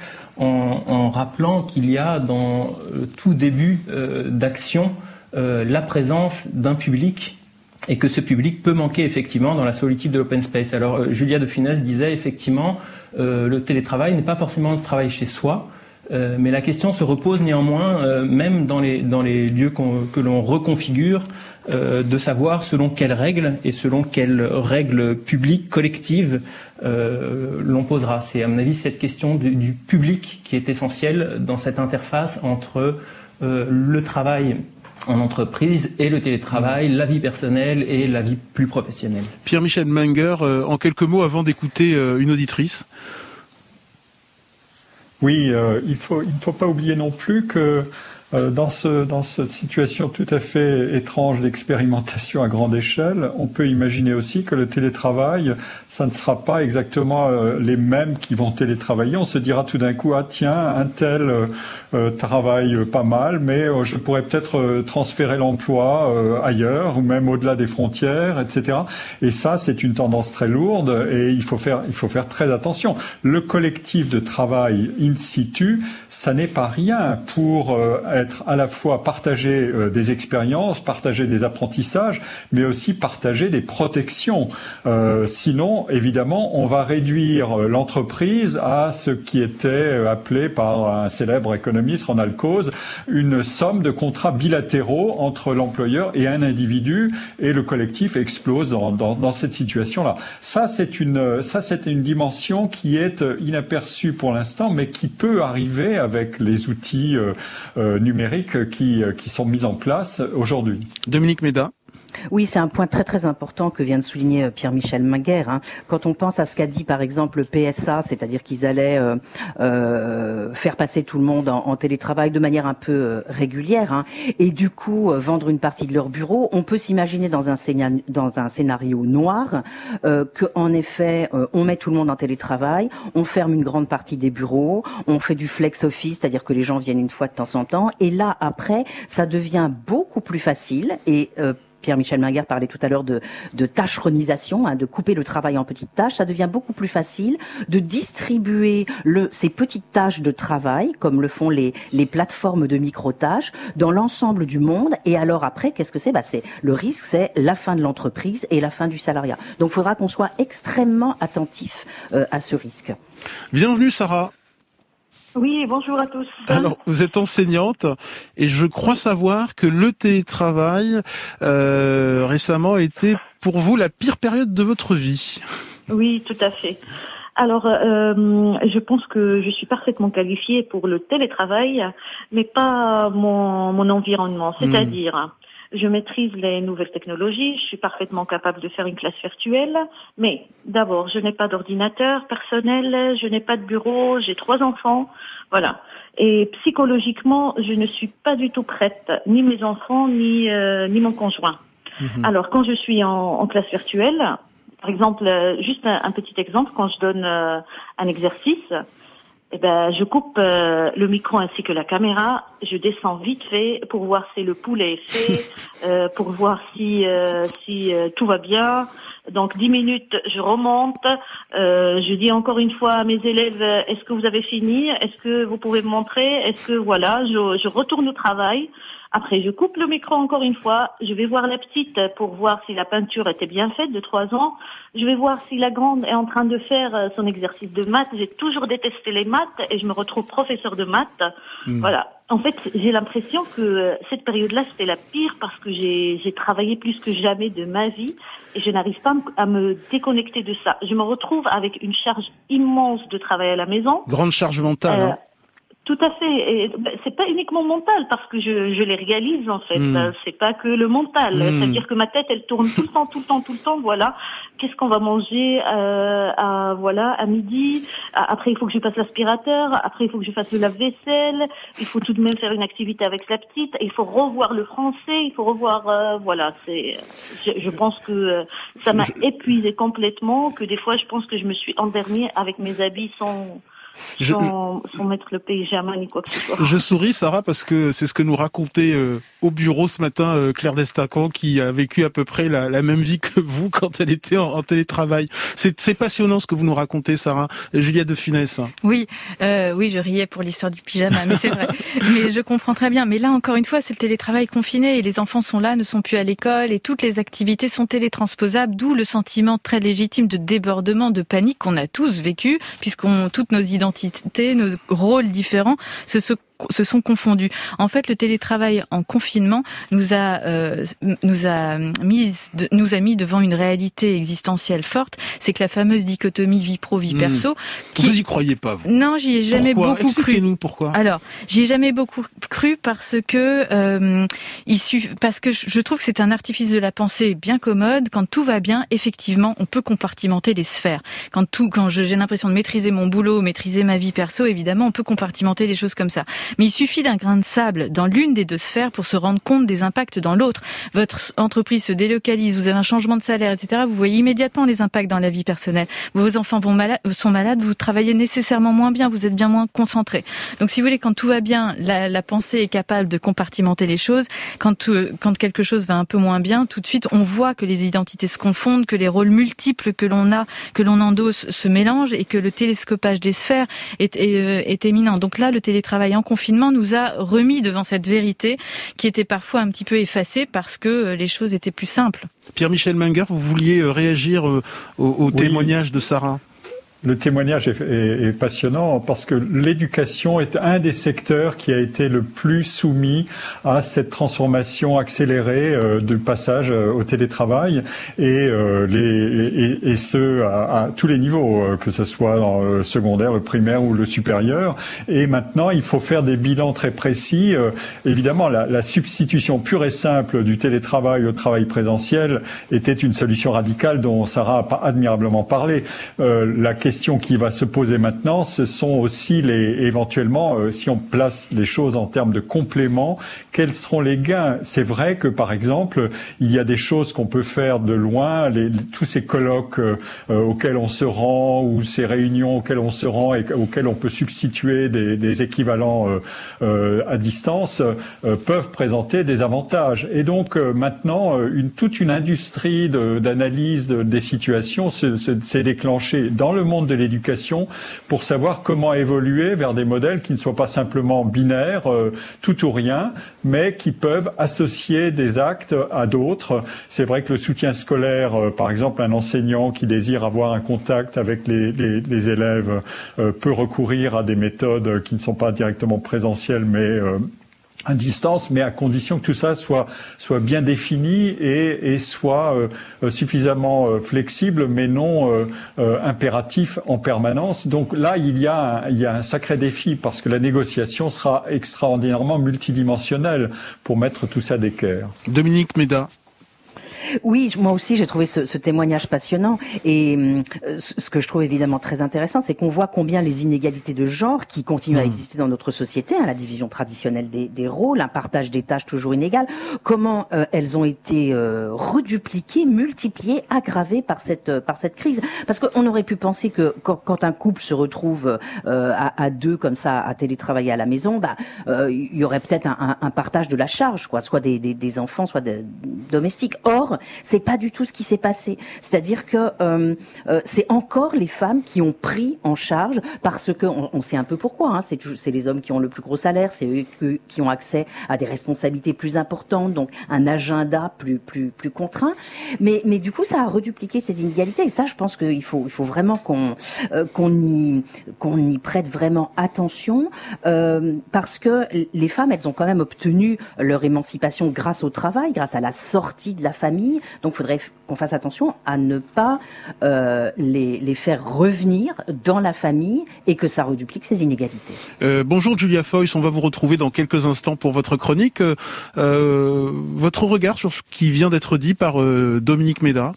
en rappelant qu'il y a dans tout début d'action la présence d'un public et que ce public peut manquer effectivement dans la solitude de l'open space. Alors Julia de Funès disait effectivement le télétravail n'est pas forcément le travail chez soi, mais la question se repose néanmoins même dans les lieux que l'on reconfigure de savoir selon quelles règles et selon quelles règles publiques, collectives l'on posera. C'est à mon avis cette question du public qui est essentielle dans cette interface entre le travail en entreprise et le télétravail, la vie personnelle et la vie plus professionnelle. Pierre-Michel Menger, en quelques mots avant d'écouter une auditrice. Oui, il ne faut pas oublier non plus que dans cette situation tout à fait étrange d'expérimentation à grande échelle, on peut imaginer aussi que le télétravail, ça ne sera pas exactement les mêmes qui vont télétravailler. On se dira tout d'un coup, tiens, un tel travaille pas mal, mais je pourrais peut-être transférer l'emploi ailleurs ou même au-delà des frontières, etc. Et ça, c'est une tendance très lourde et il faut faire très attention. Le collectif de travail in situ, ça n'est pas rien pour être à la fois partager des expériences, partager des apprentissages, mais aussi partager des protections. Sinon, évidemment, on va réduire l'entreprise à ce qui était appelé par un célèbre économiste, Ronald Coase, une somme de contrats bilatéraux entre l'employeur et un individu, et le collectif explose dans cette situation-là. Ça, c'est une dimension qui est inaperçue pour l'instant, mais qui peut arriver avec les outils numériques qui sont mis en place aujourd'hui. Dominique Méda. Oui, c'est un point très très important que vient de souligner Pierre-Michel Menger. Quand on pense à ce qu'a dit par exemple le PSA, c'est-à-dire qu'ils allaient faire passer tout le monde en télétravail de manière un peu régulière, et du coup vendre une partie de leur bureau, on peut s'imaginer dans un scénario noir qu'en effet on met tout le monde en télétravail, on ferme une grande partie des bureaux, on fait du flex office, c'est-à-dire que les gens viennent une fois de temps en temps, et là après ça devient beaucoup plus facile et Pierre-Michel Minguer parlait tout à l'heure de tâcheronisation, de couper le travail en petites tâches. Ça devient beaucoup plus facile de distribuer ces petites tâches de travail, comme le font les plateformes de micro-tâches, dans l'ensemble du monde. Et alors après, qu'est-ce que c'est ? Le risque, c'est la fin de l'entreprise et la fin du salariat. Donc il faudra qu'on soit extrêmement attentif à ce risque. Bienvenue Sarah. Oui, bonjour à tous. Alors, vous êtes enseignante et je crois savoir que le télétravail récemment a été pour vous la pire période de votre vie. Oui, tout à fait. Alors, je pense que je suis parfaitement qualifiée pour le télétravail, mais pas mon environnement. C'est-à-dire, je maîtrise les nouvelles technologies, je suis parfaitement capable de faire une classe virtuelle, mais d'abord, je n'ai pas d'ordinateur personnel, je n'ai pas de bureau, j'ai 3 enfants, voilà. Et psychologiquement, je ne suis pas du tout prête, ni mes enfants, ni mon conjoint. Alors, quand je suis en classe virtuelle, par exemple, juste un petit exemple, quand je donne un exercice, je coupe le micro ainsi que la caméra, je descends vite fait pour voir si le poulet est fait, pour voir si tout va bien. Donc 10 minutes, je remonte, je dis encore une fois à mes élèves, est-ce que vous avez fini ? Est-ce que vous pouvez me montrer ? Est-ce que voilà, je retourne au travail. Après, je coupe le micro encore une fois. Je vais voir la petite pour voir si la peinture était bien faite de 3 ans. Je vais voir si la grande est en train de faire son exercice de maths. J'ai toujours détesté les maths et je me retrouve professeur de maths. Voilà. En fait, j'ai l'impression que cette période-là, c'était la pire parce que j'ai travaillé plus que jamais de ma vie et je n'arrive pas à me déconnecter de ça. Je me retrouve avec une charge immense de travail à la maison. Grande charge mentale. Tout à fait. Et c'est pas uniquement mental parce que je les réalise en fait. C'est pas que le mental. C'est-à-dire que ma tête elle tourne tout le temps. Voilà. Qu'est-ce qu'on va manger à midi. Après il faut que je passe l'aspirateur. Après il faut que je fasse le lave-vaisselle. Il faut tout de même faire une activité avec la petite. Il faut revoir le français. Il faut revoir. Je pense que ça m'a épuisée complètement. Que des fois je pense que je me suis endormie avec mes habits sans mettre le pyjama ni quoi que ce soit. Je souris, Sarah, parce que c'est ce que nous racontait au bureau ce matin Claire Destacan, qui a vécu à peu près la même vie que vous quand elle était en télétravail. C'est passionnant ce que vous nous racontez, Sarah. Julia de Funès. Oui, je riais pour l'histoire du pyjama, mais c'est vrai. Mais je comprends très bien. Mais là, encore une fois, c'est le télétravail confiné et les enfants sont là, ne sont plus à l'école et toutes les activités sont télétransposables, d'où le sentiment très légitime de débordement, de panique qu'on a tous vécu, toutes nos identités, nos rôles différents se sont confondus. En fait, le télétravail en confinement nous a mis devant une réalité existentielle forte. C'est que la fameuse dichotomie vie pro vie perso. Vous y croyez pas, vous ? Non, j'y ai jamais beaucoup cru. Expliquez-nous pourquoi. Alors, j'y ai jamais beaucoup cru parce que je trouve que c'est un artifice de la pensée bien commode. Quand tout va bien, effectivement, on peut compartimenter les sphères. Quand j'ai l'impression de maîtriser mon boulot, maîtriser ma vie perso, évidemment, on peut compartimenter les choses comme ça. Mais il suffit d'un grain de sable dans l'une des deux sphères pour se rendre compte des impacts dans l'autre. Votre entreprise se délocalise, vous avez un changement de salaire, etc. Vous voyez immédiatement les impacts dans la vie personnelle. Vos enfants sont malades, vous travaillez nécessairement moins bien, vous êtes bien moins concentré. Donc si vous voulez, quand tout va bien, la pensée est capable de compartimenter les choses. Quand quelque chose va un peu moins bien, tout de suite, on voit que les identités se confondent, que les rôles multiples que l'on endosse se mélangent et que le télescopage des sphères est éminent. Donc là, le télétravail en confinement nous a remis devant cette vérité qui était parfois un petit peu effacée parce que les choses étaient plus simples. Pierre-Michel Minguer, vous vouliez réagir au témoignage de Sarah ? Le témoignage est passionnant parce que l'éducation est un des secteurs qui a été le plus soumis à cette transformation accélérée du passage au télétravail et ce à tous les niveaux, que ce soit dans le secondaire, le primaire ou le supérieur. Et maintenant, il faut faire des bilans très précis. Évidemment, la substitution pure et simple du télétravail au travail présentiel était une solution radicale dont Sarah a admirablement parlé. La question question qui va se poser maintenant, ce sont aussi éventuellement, si on place les choses en termes de complément, quels seront les gains? C'est vrai que, par exemple, il y a des choses qu'on peut faire de loin, tous ces colloques auxquels on se rend, ou ces réunions auxquelles on se rend et auxquelles on peut substituer des équivalents à distance, peuvent présenter des avantages. Et donc maintenant, toute une industrie d'analyse des situations s'est déclenchée dans le monde de l'éducation pour savoir comment évoluer vers des modèles qui ne soient pas simplement binaires, tout ou rien, mais qui peuvent associer des actes à d'autres. C'est vrai que le soutien scolaire, par exemple, un enseignant qui désire avoir un contact avec les élèves peut recourir à des méthodes qui ne sont pas directement présentielles, mais à distance, mais à condition que tout ça soit bien défini et soit suffisamment flexible, mais non impératif en permanence. Donc là, il y a un sacré défi parce que la négociation sera extraordinairement multidimensionnelle pour mettre tout ça d'équerre. Dominique Méda. Oui, moi aussi j'ai trouvé ce témoignage passionnant et ce que je trouve évidemment très intéressant, c'est qu'on voit combien les inégalités de genre qui continuent à exister dans notre société, la division traditionnelle des rôles, un partage des tâches toujours inégal, comment elles ont été redupliquées, multipliées, aggravées par cette crise. Parce qu'on aurait pu penser que quand un couple se retrouve à deux comme ça à télétravailler à la maison, il y aurait peut-être un partage de la charge, soit des enfants, soit des domestiques. Or, c'est pas du tout ce qui s'est passé. C'est-à-dire que c'est encore les femmes qui ont pris en charge parce que on sait un peu pourquoi. Hein, c'est les hommes qui ont le plus gros salaire, c'est eux qui ont accès à des responsabilités plus importantes, donc un agenda plus contraint. Mais du coup, ça a redupliqué ces inégalités. Et ça, je pense qu'il faut vraiment qu'on y prête vraiment attention parce que les femmes, elles ont quand même obtenu leur émancipation grâce au travail, grâce à la sortie de la famille. Donc, il faudrait qu'on fasse attention à ne pas les faire revenir dans la famille et que ça reduplique ces inégalités. Bonjour Julia Foyce, on va vous retrouver dans quelques instants pour votre chronique. Votre regard sur ce qui vient d'être dit par Dominique Méda.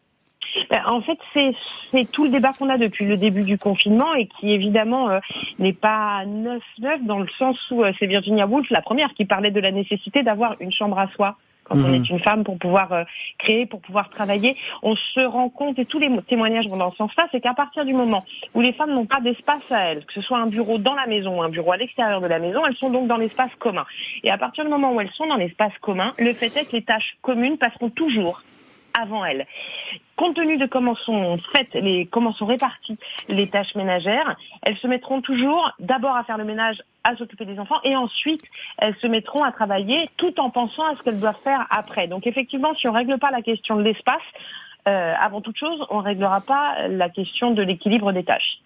En fait, c'est tout le débat qu'on a depuis le début du confinement et qui, évidemment, n'est pas neuf dans le sens où c'est Virginia Woolf, la première, qui parlait de la nécessité d'avoir une chambre à soi quand on est une femme pour pouvoir créer, pour pouvoir travailler. On se rend compte, et tous les témoignages vont dans ce sens-là, c'est qu'à partir du moment où les femmes n'ont pas d'espace à elles, que ce soit un bureau dans la maison ou un bureau à l'extérieur de la maison, elles sont donc dans l'espace commun. Et à partir du moment où elles sont dans l'espace commun, le fait est que les tâches communes passeront toujours avant elles. Compte tenu de comment sont réparties les tâches ménagères, elles se mettront toujours d'abord à faire le ménage, à s'occuper des enfants, et ensuite elles se mettront à travailler tout en pensant à ce qu'elles doivent faire après. Donc effectivement, si on ne règle pas la question de l'espace, avant toute chose, on ne réglera pas la question de l'équilibre des tâches.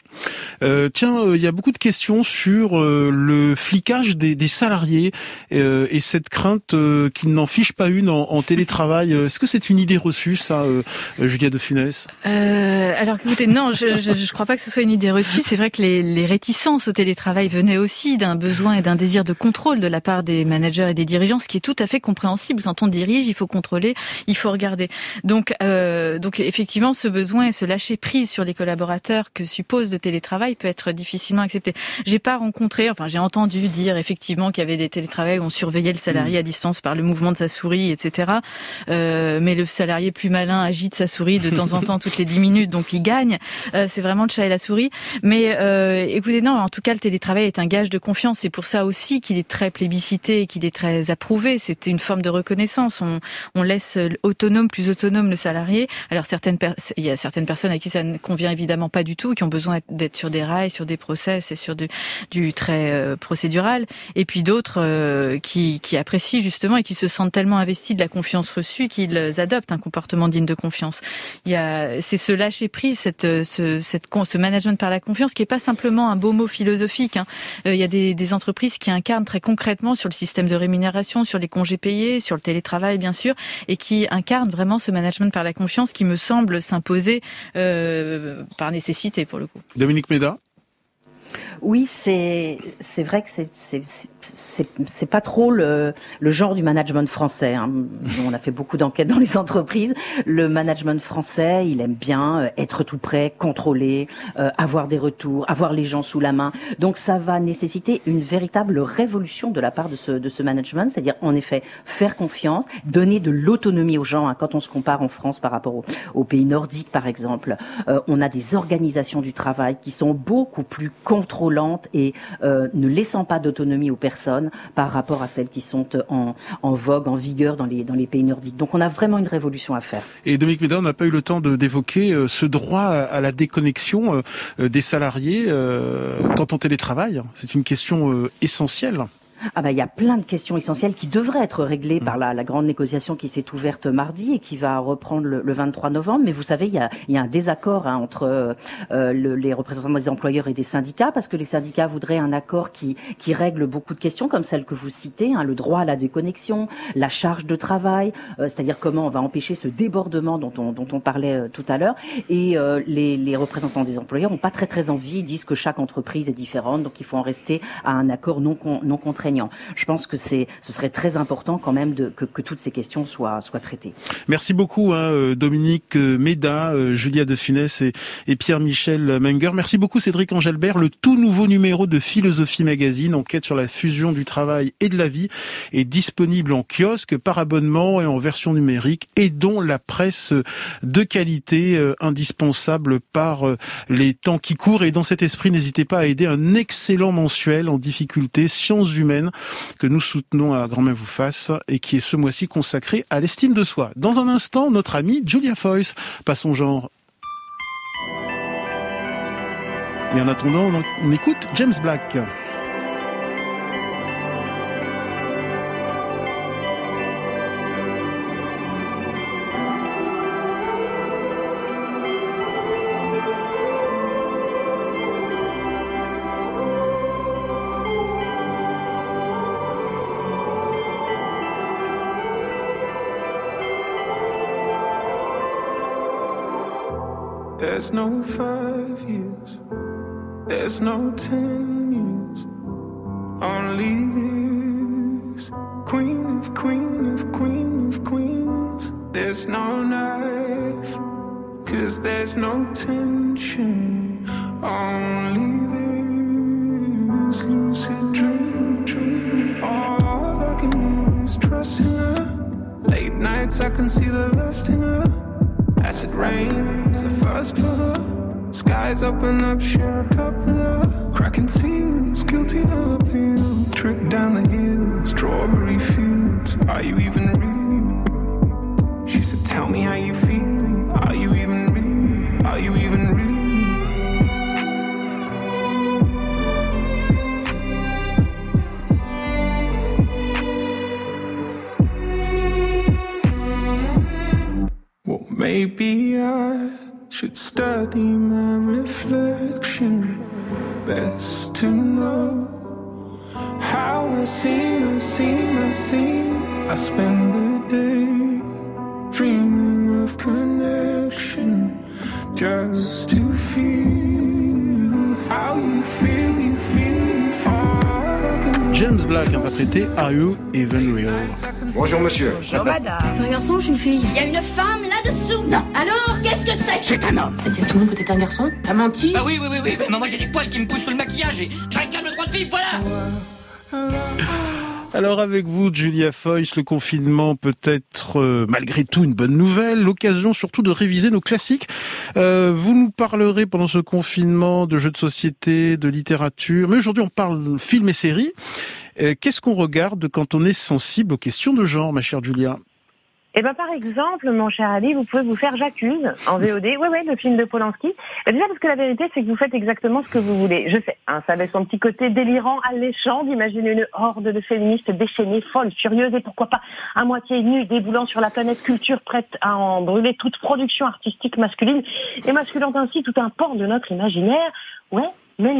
Tiens, il y a beaucoup de questions sur le flicage des salariés et cette crainte qu'ils n'en fichent pas une en télétravail. Est-ce que c'est une idée reçue, ça, Julia de Funès? Alors écoutez, non, je crois pas que ce soit une idée reçue. C'est vrai que les réticences au télétravail venaient aussi d'un besoin et d'un désir de contrôle de la part des managers et des dirigeants, ce qui est tout à fait compréhensible. Quand on dirige, il faut contrôler, il faut regarder. Donc effectivement, ce besoin et ce lâcher prise sur les collaborateurs que suppose le télétravail peut être difficilement accepté. J'ai entendu dire effectivement qu'il y avait des télétravails où on surveillait le salarié à distance par le mouvement de sa souris, etc. Mais le salarié plus malin agite sa souris de temps en temps toutes les 10 minutes, donc il gagne. C'est vraiment le chat et la souris. Mais écoutez, non, en tout cas, le télétravail est un gage de confiance. C'est pour ça aussi qu'il est très plébiscité et qu'il est très approuvé. C'était une forme de reconnaissance. On laisse plus autonome le salarié. Alors il y a certaines personnes à qui ça ne convient évidemment pas du tout, qui ont besoin d'être sur des rails, sur des process et sur du très procédural. Et puis d'autres qui apprécient justement et qui se sentent tellement investis de la confiance reçue qu'ils adoptent un comportement digne de confiance. C'est ce lâcher prise, ce management par la confiance qui est pas simplement un beau mot philosophique. Il y a des entreprises qui incarnent très concrètement sur le système de rémunération, sur les congés payés, sur le télétravail bien sûr, et qui incarnent vraiment ce management par la confiance qui me semble s'imposer par nécessité pour le coup. Dominique Méda. Oui, c'est vrai que c'est pas trop le genre du management français. Hein. On a fait beaucoup d'enquêtes dans les entreprises. Le management français, il aime bien être tout près, contrôler, avoir des retours, avoir les gens sous la main. Donc ça va nécessiter une véritable révolution de la part de ce management, c'est-à-dire en effet faire confiance, donner de l'autonomie aux gens. Hein. Quand on se compare en France par rapport aux pays nordiques par exemple, on a des organisations du travail qui sont beaucoup plus contrôlantes et ne laissant pas d'autonomie aux personnes par rapport à celles qui sont en vogue, en vigueur dans les pays nordiques. Donc on a vraiment une révolution à faire. Et Dominique Méda, on n'a pas eu le temps d'évoquer ce droit à la déconnexion des salariés quand on télétravaille. C'est une question essentielle. Ah ben, il y a plein de questions essentielles qui devraient être réglées par la grande négociation qui s'est ouverte mardi et qui va reprendre le 23 novembre. Mais vous savez, il y a un désaccord entre les représentants des employeurs et des syndicats, parce que les syndicats voudraient un accord qui règle beaucoup de questions comme celle que vous citez, hein, le droit à la déconnexion, la charge de travail, c'est-à-dire comment on va empêcher ce débordement dont on parlait tout à l'heure. Et les représentants des employeurs n'ont pas très envie, ils disent que chaque entreprise est différente, donc il faut en rester à un accord non contraignant. Je pense que ce serait très important quand même que toutes ces questions soient traitées. Merci beaucoup Dominique Méda, Julia de Funès et Pierre-Michel Menger. Merci beaucoup Cédric Engelbert. Le tout nouveau numéro de Philosophie Magazine, enquête sur la fusion du travail et de la vie, est disponible en kiosque, par abonnement et en version numérique, et dont la presse de qualité indispensable par les temps qui courent. Et dans cet esprit, n'hésitez pas à aider un excellent mensuel en difficulté, Sciences humaines, que nous soutenons à Grand Bien vous fasse et qui est ce mois-ci consacré à l'estime de soi. Dans un instant, notre amie Julia Foyce, pas son genre. Et en attendant, on écoute James Black. There's no 5 years, there's no 10 years, only this. Queen of queen of queen of queens. There's no knife, 'cause there's no tension, only this lucid dream. All I can do is trust in her. Late nights I can see the lust in her. Acid rain's the first for her. Skies open up, share a cup with her. Cracking seals, guilty no appeal. Trip down the hill, strawberry fields. Are you even real? She said, tell me how you feel. Are you even real? Are you even real? Maybe I should study my reflection. Best to know how I seem. I spend the day dreaming of connection, just to feel how you feel. James Black interprété Are You Even Real? Bonjour monsieur. Bonjour madame. Un garçon ou une fille? Il y a une femme là-dessous. Non. Alors, qu'est-ce que c'est? C'est un homme. T'as dit à tout le monde que t'étais un garçon? T'as menti? Bah oui, mais moi j'ai des poils qui me poussent sous le maquillage et je réclame le droit de vivre, voilà. Alors avec vous, Julia Foyce, le confinement peut être malgré tout une bonne nouvelle, l'occasion surtout de réviser nos classiques. Vous nous parlerez pendant ce confinement de jeux de société, de littérature, mais aujourd'hui on parle films et séries. Qu'est-ce qu'on regarde quand on est sensible aux questions de genre, ma chère Julia ? Eh ben, par exemple, mon cher Ali, vous pouvez vous faire J'accuse en VOD. Ouais, le film de Polanski. Déjà parce que la vérité, c'est que vous faites exactement ce que vous voulez. Je sais, hein, ça avait son petit côté délirant, alléchant d'imaginer une horde de féministes déchaînées, folles, furieuses et pourquoi pas à moitié nues, déboulant sur la planète culture, prête à en brûler toute production artistique masculine et masculant ainsi tout un pan de notre imaginaire. Ouais, mais non.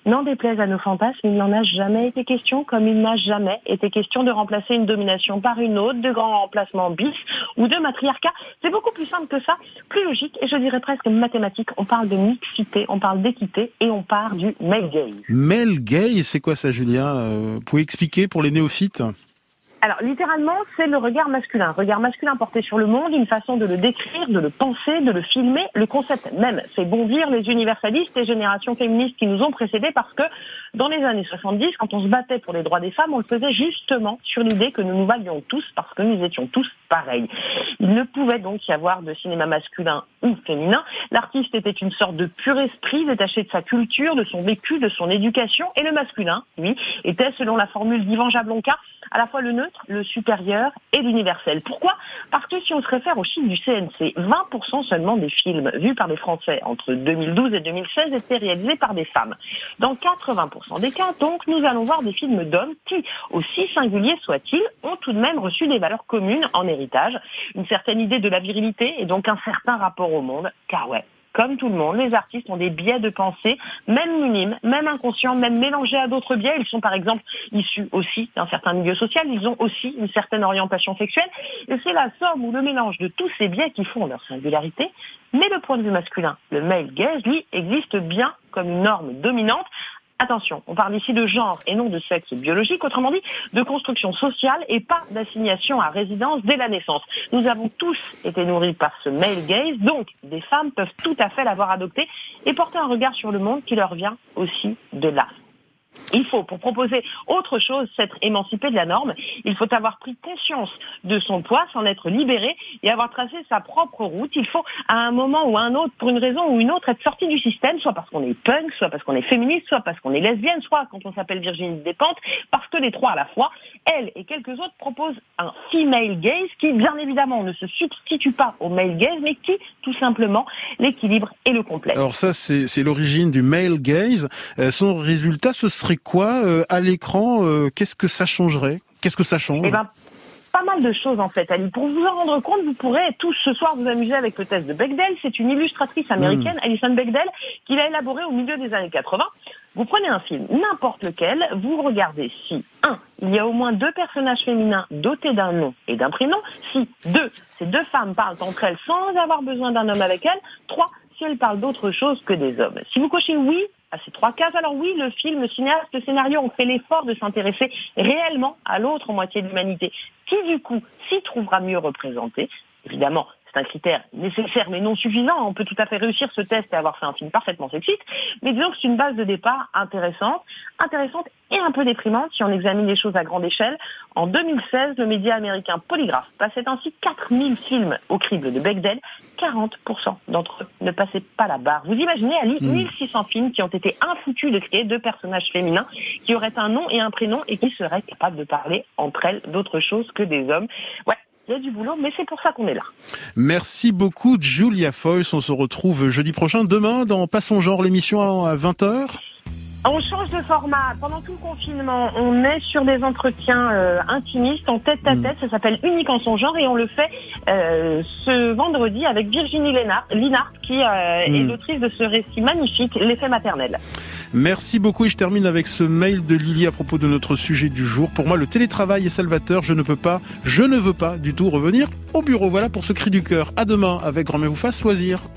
N'en déplaise à nos fantasmes, il n'en a jamais été question, comme il n'a jamais été question de remplacer une domination par une autre, de grands remplacements bis ou de matriarcat. C'est beaucoup plus simple que ça, plus logique et je dirais presque mathématique. On parle de mixité, on parle d'équité et on part du male gaze. Male gaze, c'est quoi ça, Julia? Vous pouvez expliquer pour les néophytes? Alors, littéralement, c'est le regard masculin. Regard masculin porté sur le monde, une façon de le décrire, de le penser, de le filmer. Le concept même fait bondir les universalistes et générations féministes qui nous ont précédés parce que dans les années 70, quand on se battait pour les droits des femmes, on le faisait justement sur l'idée que nous nous valions tous parce que nous étions tous pareils. Il ne pouvait donc y avoir de cinéma masculin ou féminin. L'artiste était une sorte de pur esprit détaché de sa culture, de son vécu, de son éducation. Et le masculin, lui, était, selon la formule d'Yvan Jablonka, à la fois le neutre, le supérieur et l'universel. Pourquoi ? Parce que si on se réfère aux chiffres du CNC, 20% seulement des films vus par les Français entre 2012 et 2016 étaient réalisés par des femmes. Dans 80% des cas, donc, nous allons voir des films d'hommes qui, aussi singuliers soient-ils, ont tout de même reçu des valeurs communes en héritage, une certaine idée de la virilité et donc un certain rapport au monde, car ouais, comme tout le monde, les artistes ont des biais de pensée, même minimes, même inconscients, même mélangés à d'autres biais. Ils sont par exemple issus aussi d'un certain milieu social, ils ont aussi une certaine orientation sexuelle. Et c'est la somme ou le mélange de tous ces biais qui font leur singularité. Mais le point de vue masculin, le male gaze, lui, existe bien comme une norme dominante. Attention, on parle ici de genre et non de sexe biologique, autrement dit de construction sociale et pas d'assignation à résidence dès la naissance. Nous avons tous été nourris par ce male gaze, donc des femmes peuvent tout à fait l'avoir adopté et porter un regard sur le monde qui leur vient aussi de là. Il faut, pour proposer autre chose, s'être émancipé de la norme. Il faut avoir pris conscience de son poids, s'en être libéré et avoir tracé sa propre route. Il faut, à un moment ou à un autre, pour une raison ou une autre, être sorti du système, soit parce qu'on est punk, soit parce qu'on est féministe, soit parce qu'on est lesbienne, soit quand on s'appelle Virginie Despentes, parce que les trois à la fois, elle et quelques autres proposent un female gaze qui, bien évidemment, ne se substitue pas au male gaze, mais qui, tout simplement, l'équilibre et le complète. Alors ça, c'est l'origine du male gaze. Son résultat, ce serait quoi à l'écran? Qu'est-ce que ça changerait? Qu'est-ce que ça change? Eh ben, pas mal de choses en fait, Ali. Pour vous en rendre compte, vous pourrez tous ce soir vous amuser avec le test de Bechdel. C'est une illustratrice américaine, Alison Bechdel, qui l'a élaboré au milieu des années 80. Vous prenez un film, n'importe lequel, vous regardez si, 1, il y a au moins 2 personnages féminins dotés d'un nom et d'un prénom, si, 2, ces 2 femmes parlent entre elles sans avoir besoin d'un homme avec elles, 3, si elles parlent d'autre chose que des hommes. Si vous cochez oui à ces 3 cases, alors oui, le film, le cinéaste, le scénario ont fait l'effort de s'intéresser réellement à l'autre moitié de l'humanité, qui du coup s'y trouvera mieux représentée. Évidemment, c'est un critère nécessaire mais non suffisant. On peut tout à fait réussir ce test et avoir fait un film parfaitement sexiste. Mais disons que c'est une base de départ intéressante et un peu déprimante si on examine les choses à grande échelle. En 2016, le média américain Polygraph passait ainsi 4000 films au crible de Bechdel. 40% d'entre eux ne passaient pas la barre. Vous imaginez, Ali, 1600 films qui ont été infoutus de créer 2 personnages féminins qui auraient un nom et un prénom et qui seraient capables de parler entre elles d'autre chose que des hommes. Ouais. Il y a du boulot, mais c'est pour ça qu'on est là. Merci beaucoup, Julia Foyce. On se retrouve jeudi prochain, demain, dans Pas son genre, l'émission à 20h. On change de format. Pendant tout le confinement, on est sur des entretiens intimistes, en tête-à-tête. Ça s'appelle Unique en son genre et on le fait ce vendredi avec Virginie Linhart qui est l'autrice de ce récit magnifique, L'effet maternel. Merci beaucoup et je termine avec ce mail de Lily à propos de notre sujet du jour. Pour moi, le télétravail est salvateur. Je ne veux pas du tout revenir au bureau. Voilà pour ce cri du cœur. À demain avec Grand Bien vous fasse loisir.